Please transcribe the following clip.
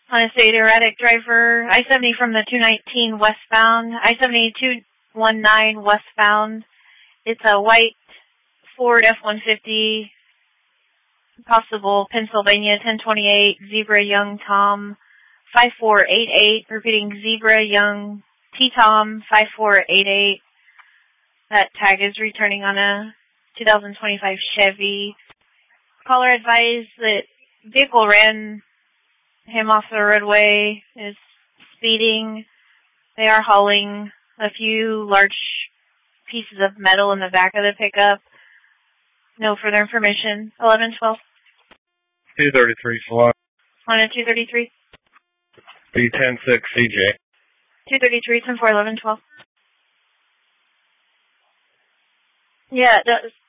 On a state erratic driver, I-70 from the 219 westbound, I-70 219 westbound. It's a white Ford F-150, possible Pennsylvania 1028, Zebra Young Tom 5488, repeating Zebra Young T-Tom 5488. That tag is returning on a 2025 Chevy. Caller advised that vehicle ran him off the roadway, is speeding. They are hauling a few large pieces of metal in the back of the pickup. No further information. 1112. 233 SWAT. On a 233. B106 CJ. 233, 10-4, 1112. Yeah, it does.